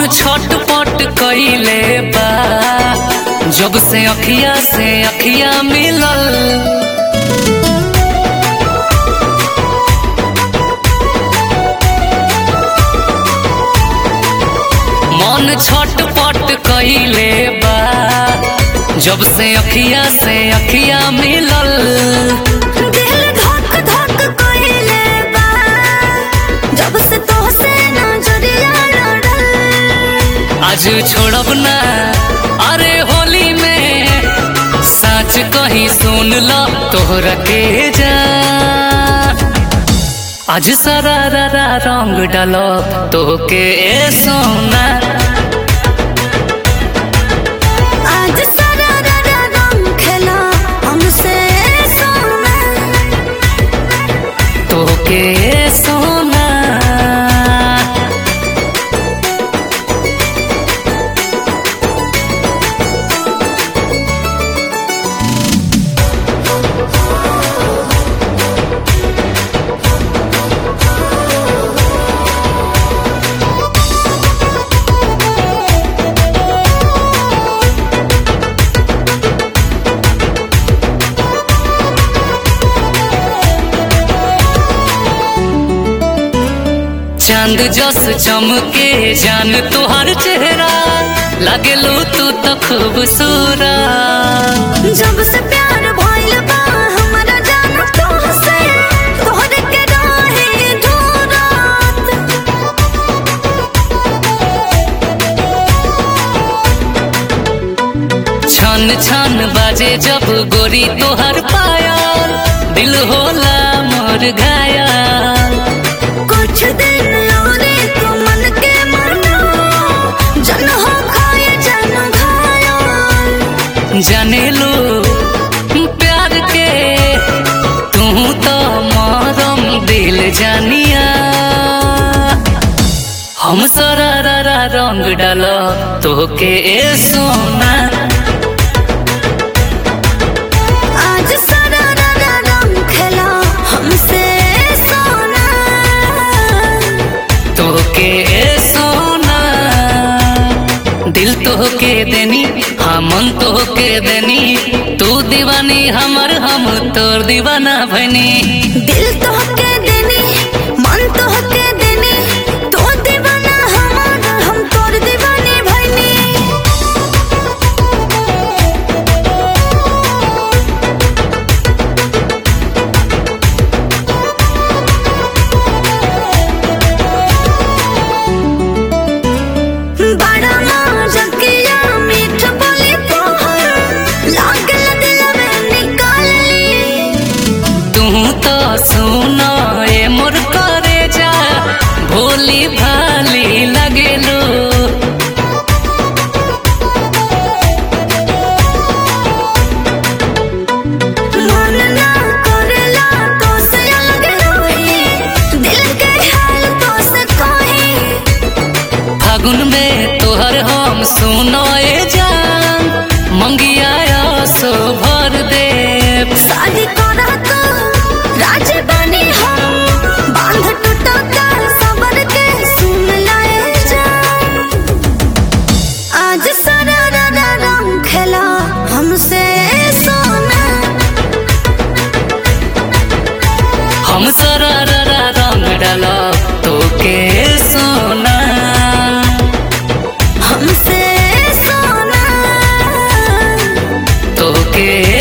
छटपट कइले बा जब से अखिया मिलल। मन छटपट कइले बा जब से अखिया मिलल। दिल धक धक कइले बा जब से तोहसे नजरिया लड़ल। आज छोड़ब ना अरे होली में सच कहीं सुन लो तोहरा के जा। आज सरारा रंग डालो तोहके सोना। आज सरारा रंग खेला हमसे सोना। तोहके सोना। चांद जस चमके जान तोहर चेहरा लागेलो तू तो खूबसूरत। जब से प्यार भइल बा हमरा जान तोहसे तोहरे के रहे दूरात। छन छन बाजे जब गोरी तोहर पायल दिल होला मोर घायल। कुछ दिन और तू मन के मनो जन हो खाए जन घायल। जाने लो प्यार के तू तो मरम दिल जानिया। हम सरारा रंग डालो तोहके सोना। आज सरारा रंग खेला हमसे सोना। तोहके सोना। दिल तोहके देनी हाँ मन तोहके देनी। तू दीवानी हमर हम तोर दीवाना भनी। दिल तोहके देनी मन तोहके देनी। तू दीवाना हमार हम तोर दीवानी भइनी। बड़ा मजाकिया मीठ बोली तोहर लागल दिल में निकाल ली। तू तो सुनो ए मोर करे जा भोली भाली लगेलो। मन ना करेला तो से अलग रही। दिल के हाल तो से कही। फागुन में तोहर हम सुनो ए जान मंगिया सो भर दे। शादी करा तो राजी बनी हम बांध टूटा कर सबर के सुन लाए जा। आज सरारा रंग खेला हमसे सोना। हम सरारा रंग डालो तोहके सोना। हमसे सोना। तोहके